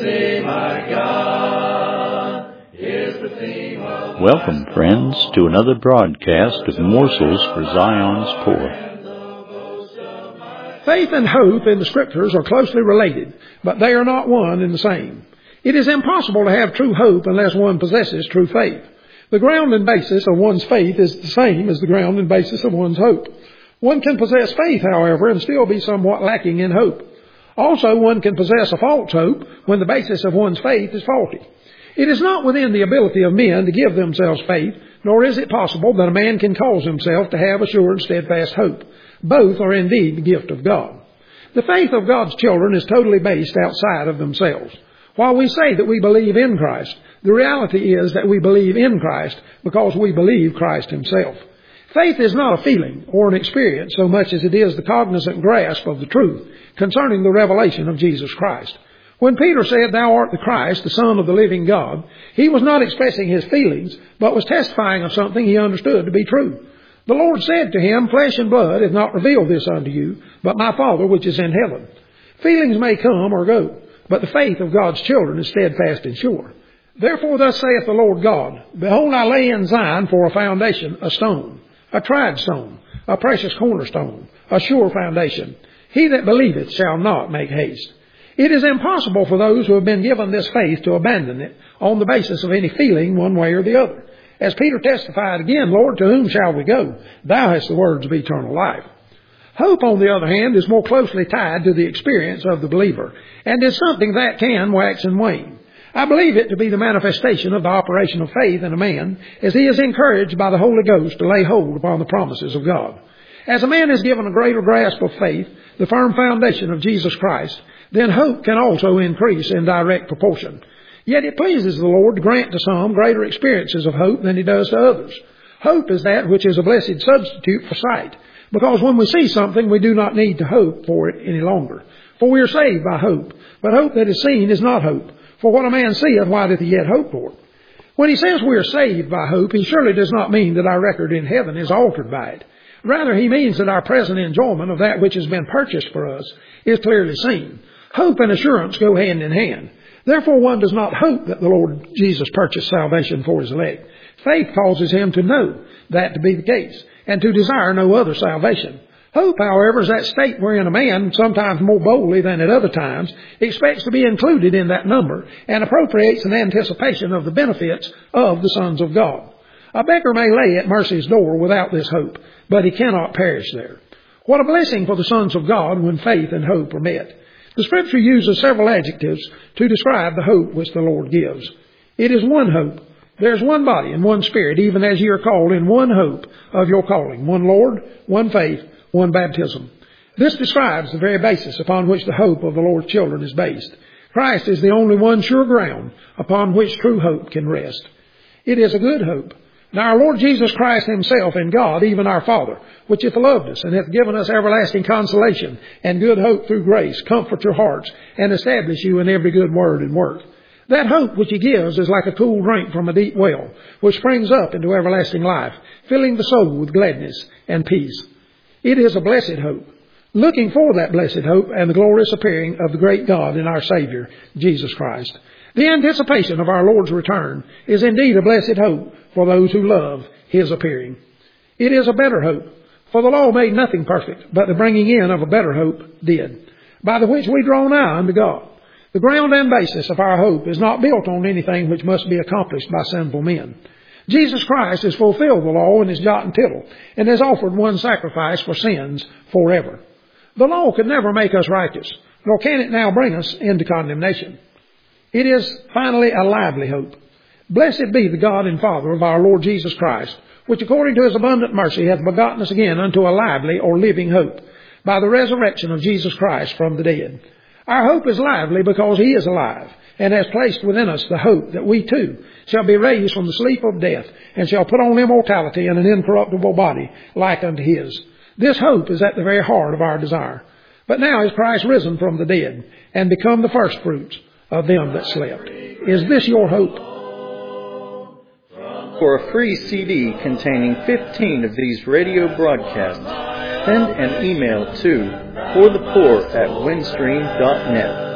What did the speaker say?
theme, my God, is the theme of Welcome, friends, to another broadcast of Morsels for Zion's Poor. Faith and hope in the Scriptures are closely related, but they are not one and the same. It is impossible to have true hope unless one possesses true faith. The ground and basis of one's faith is the same as the ground and basis of one's hope. One can possess faith, however, and still be somewhat lacking in hope. Also, one can possess a false hope when the basis of one's faith is faulty. It is not within the ability of men to give themselves faith, nor is it possible that a man can cause himself to have a sure and steadfast hope. Both are indeed the gift of God. The faith of God's children is totally based outside of themselves. While we say that we believe in Christ, the reality is that we believe in Christ because we believe Christ Himself. Faith is not a feeling or an experience so much as it is the cognizant grasp of the truth concerning the revelation of Jesus Christ. When Peter said, "Thou art the Christ, the Son of the living God," he was not expressing his feelings, but was testifying of something he understood to be true. The Lord said to him, "Flesh and blood hath not revealed this unto you, but my Father which is in heaven." Feelings may come or go, but the faith of God's children is steadfast and sure. Therefore thus saith the Lord God, "Behold, I lay in Zion for a foundation a stone, a tried stone, a precious cornerstone, a sure foundation. He that believeth shall not make haste." It is impossible for those who have been given this faith to abandon it on the basis of any feeling one way or the other. As Peter testified again, "Lord, to whom shall we go? Thou hast the words of eternal life." Hope, on the other hand, is more closely tied to the experience of the believer, and is something that can wax and wane. I believe it to be the manifestation of the operation of faith in a man as he is encouraged by the Holy Ghost to lay hold upon the promises of God. As a man is given a greater grasp of faith, the firm foundation of Jesus Christ, then hope can also increase in direct proportion. Yet it pleases the Lord to grant to some greater experiences of hope than He does to others. Hope is that which is a blessed substitute for sight, because when we see something, we do not need to hope for it any longer. For we are saved by hope, but hope that is seen is not hope. For what a man seeth, why doth he yet hope for it? When he says we are saved by hope, he surely does not mean that our record in heaven is altered by it. Rather, he means that our present enjoyment of that which has been purchased for us is clearly seen. Hope and assurance go hand in hand. Therefore, one does not hope that the Lord Jesus purchased salvation for His elect. Faith causes him to know that to be the case, and to desire no other salvation. Hope, however, is that state wherein a man, sometimes more boldly than at other times, expects to be included in that number, and appropriates an anticipation of the benefits of the sons of God. A beggar may lay at mercy's door without this hope, but he cannot perish there. What a blessing for the sons of God when faith and hope are met. The Scripture uses several adjectives to describe the hope which the Lord gives. It is one hope. There is one body and one Spirit, even as ye are called in one hope of your calling, one Lord, one faith, one baptism. This describes the very basis upon which the hope of the Lord's children is based. Christ is the only one sure ground upon which true hope can rest. It is a good hope. Now our Lord Jesus Christ Himself and God, even our Father, which hath loved us and hath given us everlasting consolation and good hope through grace, comfort your hearts and establish you in every good word and work. That hope which He gives is like a cool drink from a deep well, which springs up into everlasting life, filling the soul with gladness and peace. It is a blessed hope. Looking for that blessed hope and the glorious appearing of the great God and our Savior, Jesus Christ. The anticipation of our Lord's return is indeed a blessed hope for those who love His appearing. It is a better hope, for the law made nothing perfect, but the bringing in of a better hope did, by the which we draw nigh unto God. The ground and basis of our hope is not built on anything which must be accomplished by sinful men. Jesus Christ has fulfilled the law in His jot and tittle, and has offered one sacrifice for sins forever. The law could never make us righteous, nor can it now bring us into condemnation. It is finally a lively hope. Blessed be the God and Father of our Lord Jesus Christ, which according to His abundant mercy hath begotten us again unto a lively or living hope, by the resurrection of Jesus Christ from the dead. Our hope is lively because He is alive, and has placed within us the hope that we too shall be raised from the sleep of death, and shall put on immortality and an incorruptible body like unto His. This hope is at the very heart of our desire. But now is Christ risen from the dead, and become the firstfruits of them that slept. Is this your hope? For a free CD containing 15 of these radio broadcasts, send an email to forthepoor@windstream.net.